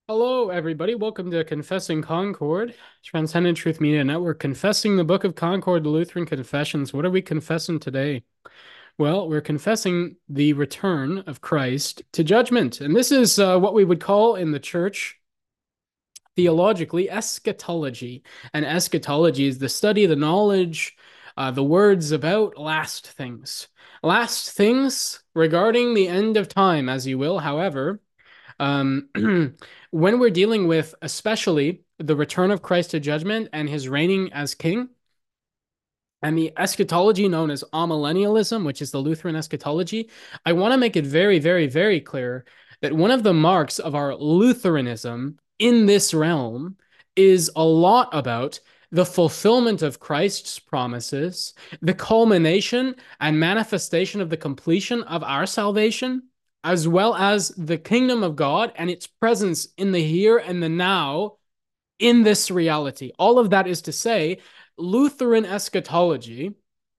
Hello, everybody. Welcome to Confessing Concord, Transcendent Truth Media Network, confessing the Book of Concord, the Lutheran Confessions. What are we confessing today? Well, we're confessing the return of Christ to judgment. And this is what we would call in the church, theologically, eschatology. And eschatology is the study, the knowledge, the words about last things. Last things regarding the end of time, as you will. However, um, when we're dealing with especially the return of Christ to judgment and his reigning as king, and the eschatology known as amillennialism, which is the Lutheran eschatology, I want to make it very, very, very clear that one of the marks of our Lutheranism in this realm is a lot about the fulfillment of Christ's promises, the culmination and manifestation of the completion of our salvation, as well as the kingdom of God and its presence in the here and the now in this reality. All of that is to say, Lutheran eschatology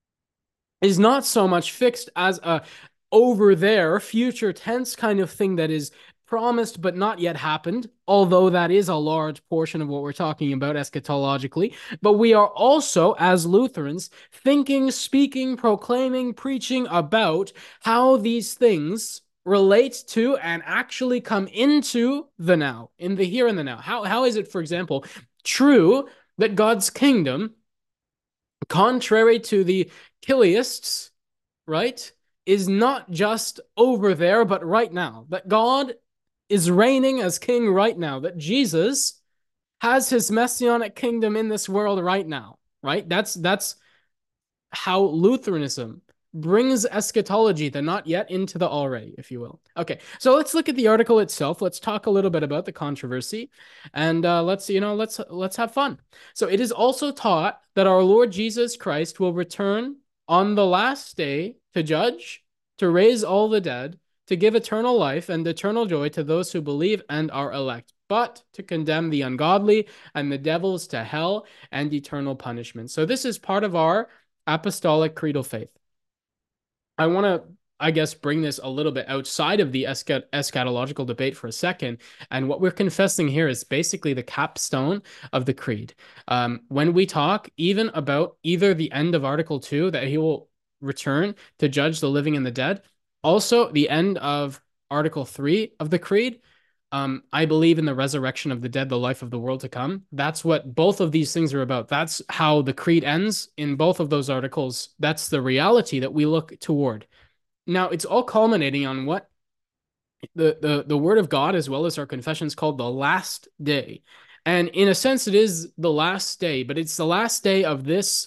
is not so much fixed as a over there future tense kind of thing that is promised but not yet happened, although that is a large portion of what we're talking about eschatologically. But we are also, as Lutherans, thinking, speaking, proclaiming, preaching about how these things relate to and actually come into the now, in the here and the now. How is it, for example, true that God's kingdom, contrary to the Chiliasts, right, is not just over there, but right now? That God is reigning as king right now, that Jesus has his messianic kingdom in this world right now, right? That's how Lutheranism brings eschatology, the not yet, into the already, if you will. Okay, so let's look at the article itself. Let's talk a little bit about the controversy, and let's have fun. So it is also taught that our Lord Jesus Christ will return on the last day to judge, to raise all the dead, to give eternal life and eternal joy to those who believe and are elect, but to condemn the ungodly and the devils to hell and eternal punishment. So this is part of our apostolic creedal faith. I want to, I guess, bring this a little bit outside of the eschatological debate for a second. And what we're confessing here is basically the capstone of the creed. When we talk even about either the end of Article 2, that he will return to judge the living and the dead, also the end of Article 3 of the creed, I believe in the resurrection of the dead, the life of the world to come. That's what both of these things are about. That's how the creed ends in both of those articles. That's the reality that we look toward. Now, it's all culminating on what the word of God, as well as our confessions, called the last day. And in a sense, it is the last day, but it's the last day of this,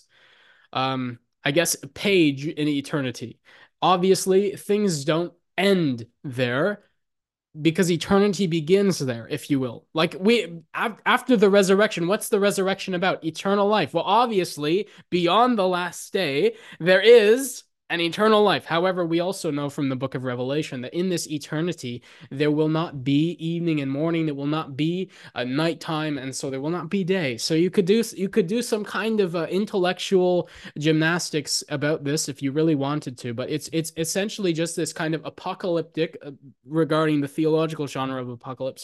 I guess, page in eternity. Obviously, things don't end there because eternity begins there, if you will. Like after the resurrection, what's the resurrection about? Eternal life. Well, obviously, beyond the last day, there is an eternal life. However, we also know from the book of Revelation that in this eternity, there will not be evening and morning. There will not be a nighttime, and so there will not be day. So you could do some kind of intellectual gymnastics about this if you really wanted to, but it's essentially just this kind of apocalyptic, regarding the theological genre of apocalypse,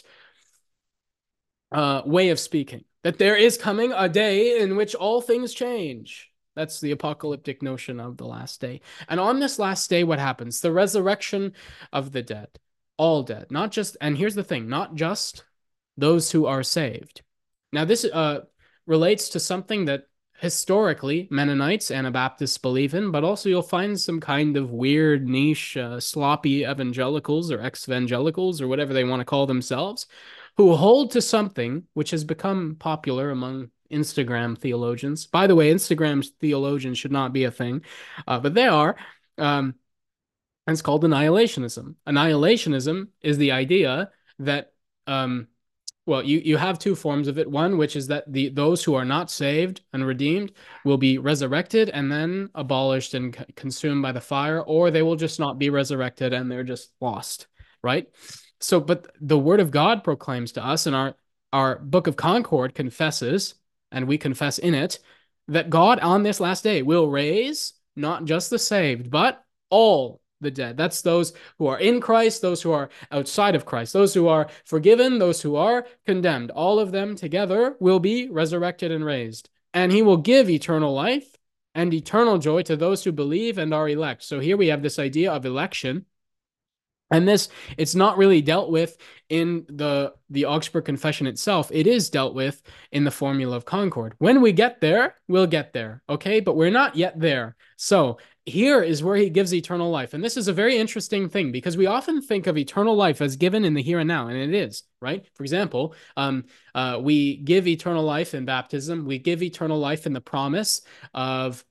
way of speaking. That there is coming a day in which all things change. That's the apocalyptic notion of the last day. And on this last day, what happens? The resurrection of the dead, all dead, not just, and here's the thing, not just those who are saved. Now, this relates to something that historically Mennonites, Anabaptists believe in, but also you'll find some kind of weird niche, sloppy evangelicals or ex-evangelicals or whatever they want to call themselves, who hold to something which has become popular among Instagram theologians. By the way, Instagram theologians should not be a thing, but they are. And it's called annihilationism. Annihilationism is the idea that well, you have two forms of it. One, which is that those who are not saved and redeemed will be resurrected and then abolished and consumed by the fire, or they will just not be resurrected and they're just lost, right? So, but the word of God proclaims to us, and our Book of Concord confesses, and we confess in it, that God on this last day will raise not just the saved, but all the dead. That's those who are in Christ, those who are outside of Christ, those who are forgiven, those who are condemned. All of them together will be resurrected and raised. And he will give eternal life and eternal joy to those who believe and are elect. So here we have this idea of election. And this, it's not really dealt with in the Augsburg Confession itself. It is dealt with in the Formula of Concord. When we get there, we'll get there, okay? But we're not yet there. So here is where he gives eternal life. And this is a very interesting thing because we often think of eternal life as given in the here and now, and it is, right? For example, we give eternal life in baptism. We give eternal life in the promise of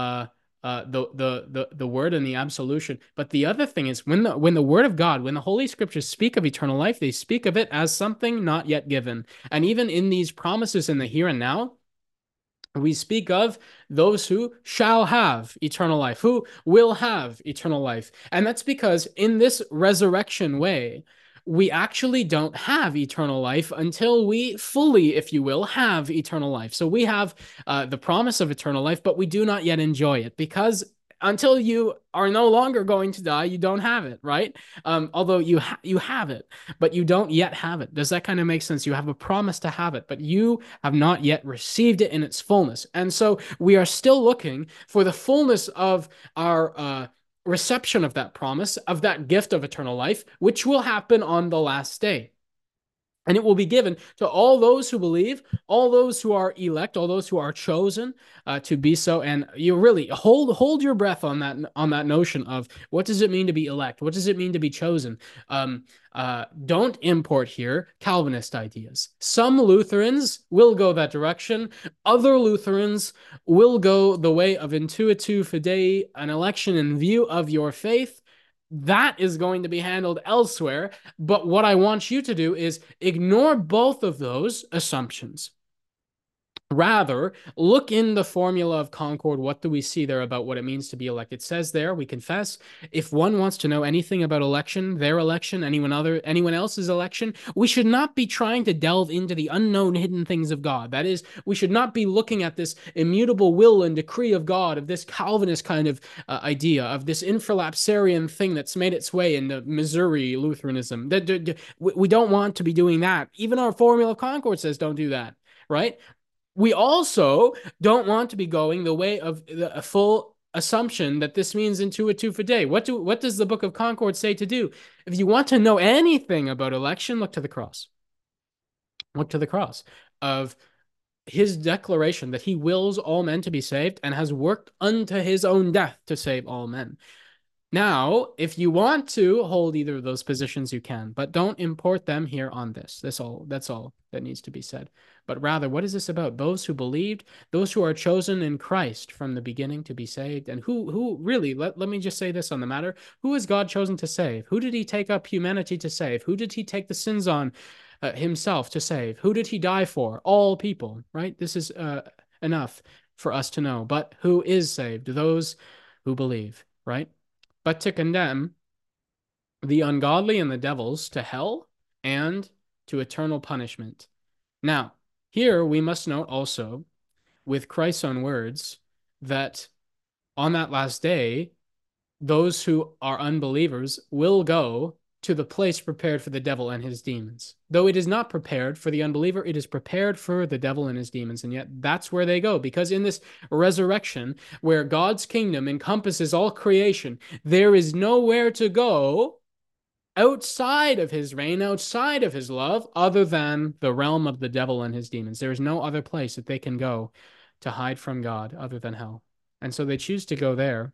the word and the absolution. But the other thing is when the word of God, when the Holy Scriptures speak of eternal life, they speak of it as something not yet given. And even in these promises in the here and now, we speak of those who shall have eternal life, who will have eternal life. And that's because in this resurrection way, we actually don't have eternal life until we fully, if you will, have eternal life. So we have the promise of eternal life, but we do not yet enjoy it because until you are no longer going to die, you don't have it, right? Although you have it, but you don't yet have it. Does that kind of make sense? You have a promise to have it, but you have not yet received it in its fullness. And so we are still looking for the fullness of our reception of that promise, of that gift of eternal life, which will happen on the last day. And it will be given to all those who believe, all those who are elect, all those who are chosen to be so. And you really hold your breath on that notion of what does it mean to be elect? What does it mean to be chosen? Don't import here Calvinist ideas. Some Lutherans will go that direction. Other Lutherans will go the way of intuitu fidei, an election in view of your faith. That is going to be handled elsewhere. But what I want you to do is ignore both of those assumptions. Rather, look in the Formula of Concord. What do we see there about what it means to be elected? It says there, we confess, if one wants to know anything about election, their election, anyone else's election, we should not be trying to delve into the unknown hidden things of God. That is, we should not be looking at this immutable will and decree of God, of this Calvinist kind of idea, of this infralapsarian thing that's made its way into Missouri Lutheranism. We don't want to be doing that. Even our Formula of Concord says don't do that, right? We also don't want to be going the way of a full assumption that this means intuitu fidei. What does the Book of Concord say to do? If you want to know anything about election, look to the cross. Look to the cross of his declaration that he wills all men to be saved and has worked unto his own death to save all men. Now, if you want to hold either of those positions, you can, but don't import them here on this. That's all that needs to be said. But rather, what is this about? Those who believed, those who are chosen in Christ from the beginning to be saved, and who really, let me just say this on the matter. Who is God chosen to save? Who did he take up humanity to save? Who did he take the sins on himself to save? Who did he die for? All people, right? This is enough for us to know. But who is saved? Those who believe, right? But to condemn the ungodly and the devils to hell and to eternal punishment. Now, here we must note also, with Christ's own words, that on that last day, those who are unbelievers will go to the place prepared for the devil and his demons. Though it is not prepared for the unbeliever, it is prepared for the devil and his demons. And yet that's where they go. Because in this resurrection, where God's kingdom encompasses all creation, there is nowhere to go outside of his reign, outside of his love, other than the realm of the devil and his demons. There is no other place that they can go to hide from God other than hell. And so they choose to go there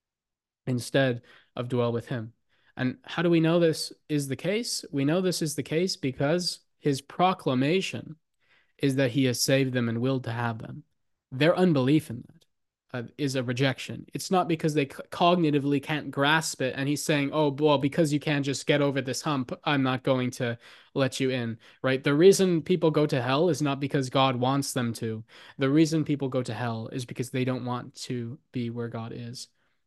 instead of dwell with him. And how do we know this is the case? We know this is the case because his proclamation is that he has saved them and willed to have them. Their unbelief in that is a rejection. It's not because they cognitively can't grasp it and he's saying, oh, well, because you can't just get over this hump, I'm not going to let you in, right? The reason people go to hell is not because God wants them to. The reason people go to hell is because they don't want to be where God is.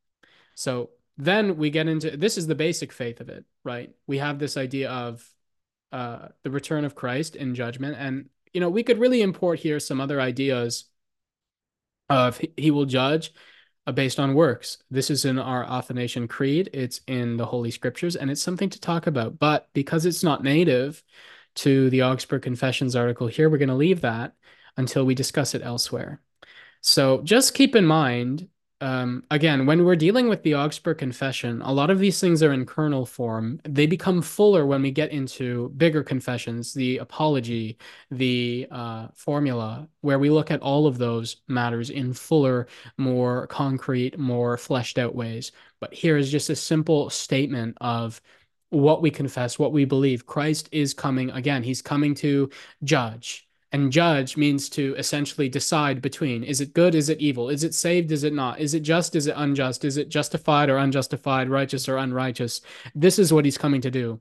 So then we get into this is the basic faith of it, right? We have this idea of the return of Christ in judgment. And, we could really import here some other ideas of he will judge based on works. This is in our Athanasian Creed, it's in the Holy Scriptures, and it's something to talk about. But because it's not native to the Augsburg Confessions article here, we're going to leave that until we discuss it elsewhere. So just keep in mind, again, when we're dealing with the Augsburg Confession, a lot of these things are in kernel form. They become fuller when we get into bigger confessions, the Apology, the Formula, where we look at all of those matters in fuller, more concrete, more fleshed out ways. But here is just a simple statement of what we confess, what we believe. Christ is coming again. He's coming to judge. And judge means to essentially decide between, is it good, is it evil? Is it saved, is it not? Is it just, is it unjust? Is it justified or unjustified, righteous or unrighteous? This is what he's coming to do.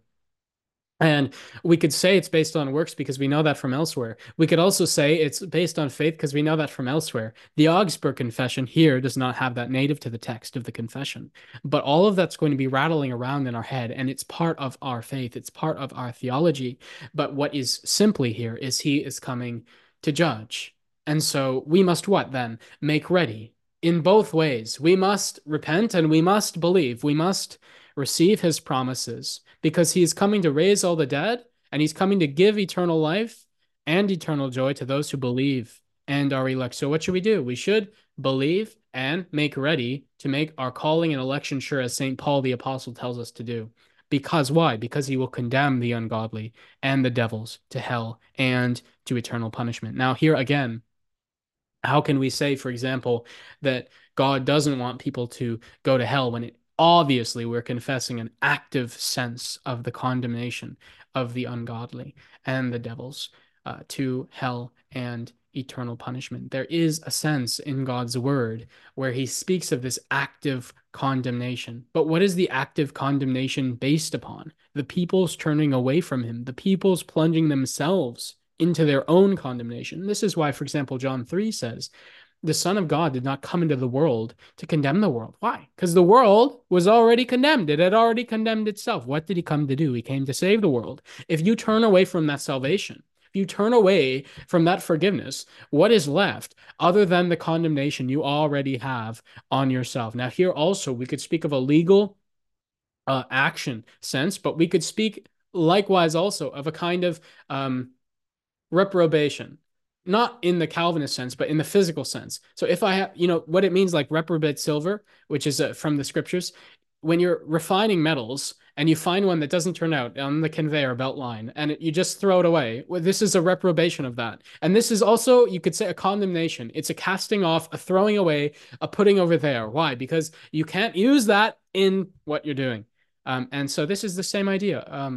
And we could say it's based on works because we know that from elsewhere. We could also say it's based on faith because we know that from elsewhere. The Augsburg Confession here does not have that native to the text of the confession. But all of that's going to be rattling around in our head, and it's part of our faith, it's part of our theology. But what is simply here is he is coming to judge. And so we must what then? Make ready in both ways. We must repent and we must believe. We must receive his promises because he is coming to raise all the dead and he's coming to give eternal life and eternal joy to those who believe and are elect. So, what should we do? We should believe and make ready to make our calling and election sure, as St. Paul the Apostle tells us to do. Because why? Because he will condemn the ungodly and the devils to hell and to eternal punishment. Now, here again, how can we say, for example, that God doesn't want people to go to hell when it obviously we're confessing an active sense of the condemnation of the ungodly and the devils to hell and eternal punishment? There is a sense in God's word where he speaks of this active condemnation. But what is the active condemnation based upon? The people's turning away from him, the people's plunging themselves into their own condemnation. This is why, for example, John 3 says, the Son of God did not come into the world to condemn the world. Why? Because the world was already condemned. It had already condemned itself. What did he come to do? He came to save the world. If you turn away from that salvation, if you turn away from that forgiveness, what is left other than the condemnation you already have on yourself? Now, here also, we could speak of a legal action sense, but we could speak likewise also of a kind of reprobation, not in the Calvinist sense, but in the physical sense. So if I have, what it means, like reprobate silver, which is from the scriptures, when you're refining metals and you find one that doesn't turn out on the conveyor belt line and you just throw it away, well, this is a reprobation of that. And this is also, you could say, a condemnation. It's a casting off, a throwing away, a putting over there. Why? Because you can't use that in what you're doing. And so this is the same idea.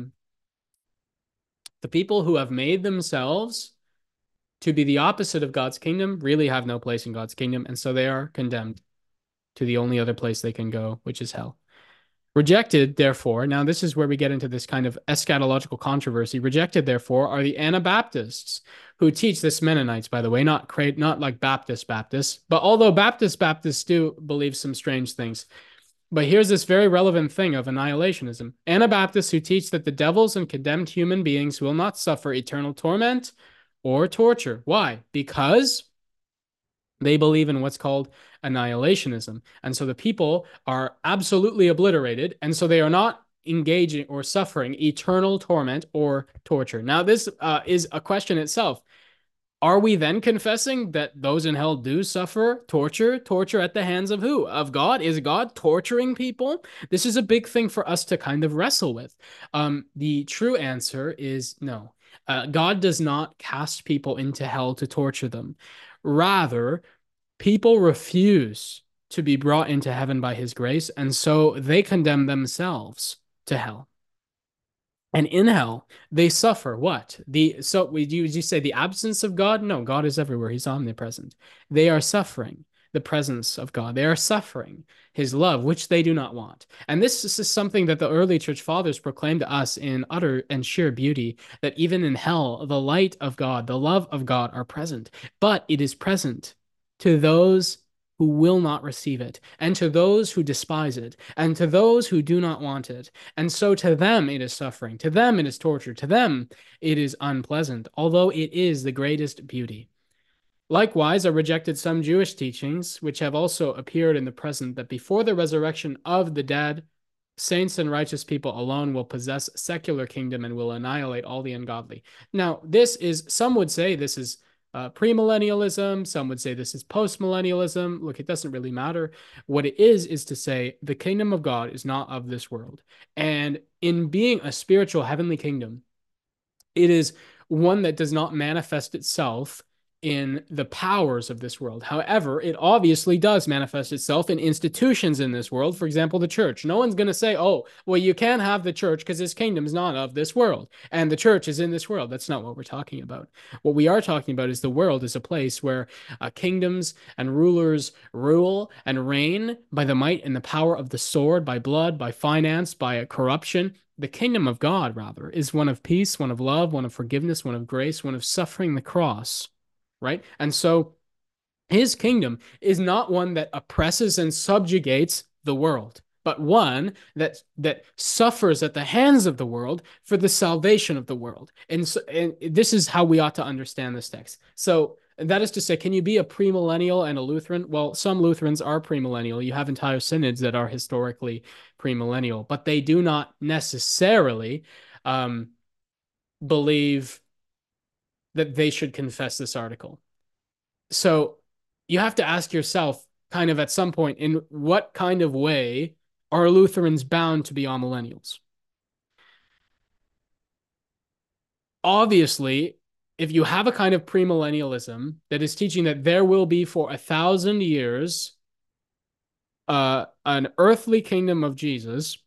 The people who have made themselves to be the opposite of God's kingdom really have no place in God's kingdom, and so they are condemned to the only other place they can go, which is hell. Rejected, therefore, now this is where we get into this kind of eschatological controversy. Rejected, therefore, are the Anabaptists, who teach this Mennonites, by the way, not like Baptists, but although Baptists do believe some strange things. But here's this very relevant thing of annihilationism. Anabaptists who teach that the devils and condemned human beings will not suffer eternal torment or torture. Why? Because they believe in what's called annihilationism. And so the people are absolutely obliterated. And so they are not engaging or suffering eternal torment or torture. Now, this is a question itself. Are we then confessing that those in hell do suffer torture? Torture at the hands of who? Of God? Is God torturing people? This is a big thing for us to kind of wrestle with. The true answer is no. God does not cast people into hell to torture them. Rather, people refuse to be brought into heaven by his grace, and so they condemn themselves to hell. And in hell, they suffer what? Would you say the absence of God? No, God is everywhere. He's omnipresent. They are suffering the presence of God. They are suffering his love, which they do not want. And this is something that the early church fathers proclaimed to us in utter and sheer beauty, that even in hell, the light of God, the love of God are present, but it is present to those who will not receive it, and to those who despise it, and to those who do not want it. And so to them it is suffering, to them it is torture, to them it is unpleasant, although it is the greatest beauty. Likewise, I rejected some Jewish teachings, which have also appeared in the present, that before the resurrection of the dead, saints and righteous people alone will possess secular kingdom and will annihilate all the ungodly. Now, this is, some would say this is premillennialism. Some would say this is postmillennialism. Look, it doesn't really matter. What it is to say the kingdom of God is not of this world. And in being a spiritual heavenly kingdom, it is one that does not manifest itself in the powers of this world. However, it obviously does manifest itself in institutions in this world. For example, the church. No one's going to say, oh, well, you can't have the church because this kingdom is not of this world and the church is in this world. That's not what we're talking about. What we are talking about is the world is a place where kingdoms and rulers rule and reign by the might and the power of the sword, by blood, by finance, by corruption. The kingdom of God, rather, is one of peace, one of love, one of forgiveness, one of grace, one of suffering the cross, right? And so his kingdom is not one that oppresses and subjugates the world, but one that suffers at the hands of the world for the salvation of the world. And this is how we ought to understand this text. So that is to say, can you be a premillennial and a Lutheran? Well, some Lutherans are premillennial. You have entire synods that are historically premillennial, but they do not necessarily believe that they should confess this article. So you have to ask yourself, kind of at some point, in what kind of way are Lutherans bound to be amillennials? Obviously, if you have a kind of premillennialism that is teaching that there will be for 1,000 years an earthly kingdom of Jesus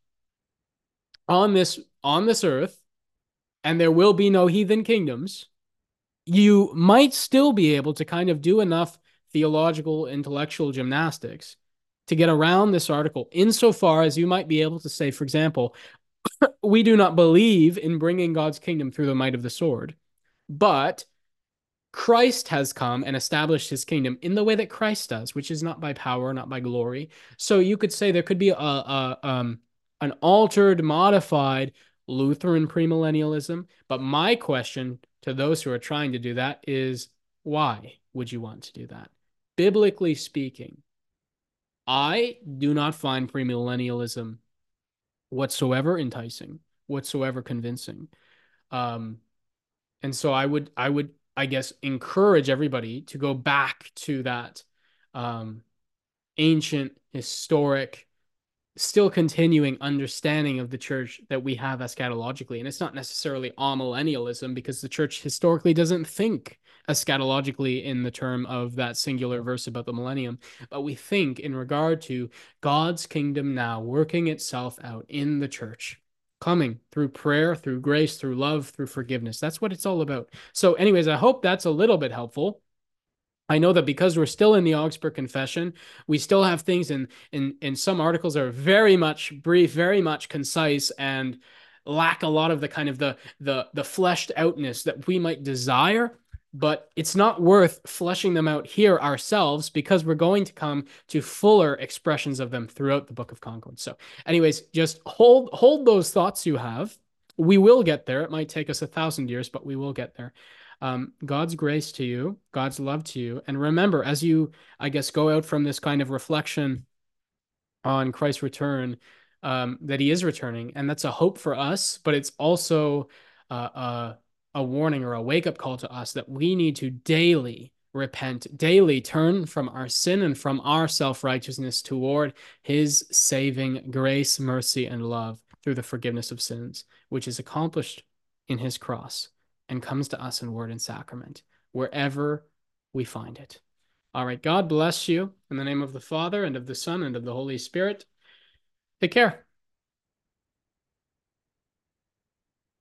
on this earth, and there will be no heathen kingdoms, you might still be able to kind of do enough theological, intellectual gymnastics to get around this article, insofar as you might be able to say, for example, we do not believe in bringing God's kingdom through the might of the sword, but Christ has come and established his kingdom in the way that Christ does, which is not by power, not by glory. So you could say there could be an altered, modified Lutheran premillennialism. But my question to those who are trying to do that is, why would you want to do that? Biblically speaking, I do not find premillennialism whatsoever enticing, whatsoever convincing. Um, and so I guess, encourage everybody to go back to that um, ancient, historic, still continuing understanding of the church that we have eschatologically. And it's not necessarily amillennialism, because the church historically doesn't think eschatologically in the term of that singular verse about the millennium, but we think in regard to God's kingdom now working itself out in the church, coming through prayer, through grace, through love, through forgiveness. That's what it's all about. So anyways, I hope that's a little bit helpful. I know that because we're still in the Augsburg Confession, we still have things in some articles that are very much brief, very much concise, and lack a lot of the kind of the fleshed outness that we might desire. But it's not worth fleshing them out here ourselves, because we're going to come to fuller expressions of them throughout the Book of Concord. So, anyways, just hold those thoughts you have. We will get there. It might take us 1,000 years, but we will get there. God's grace to you, God's love to you. And remember, as you, I guess, go out from this kind of reflection on Christ's return, that he is returning. And that's a hope for us, but it's also a warning or a wake up call to us that we need to daily repent, daily turn from our sin and from our self righteousness toward his saving grace, mercy, and love through the forgiveness of sins, which is accomplished in his cross and comes to us in word and sacrament, wherever we find it. All right. God bless you in the name of the Father and of the Son and of the Holy Spirit. Take care.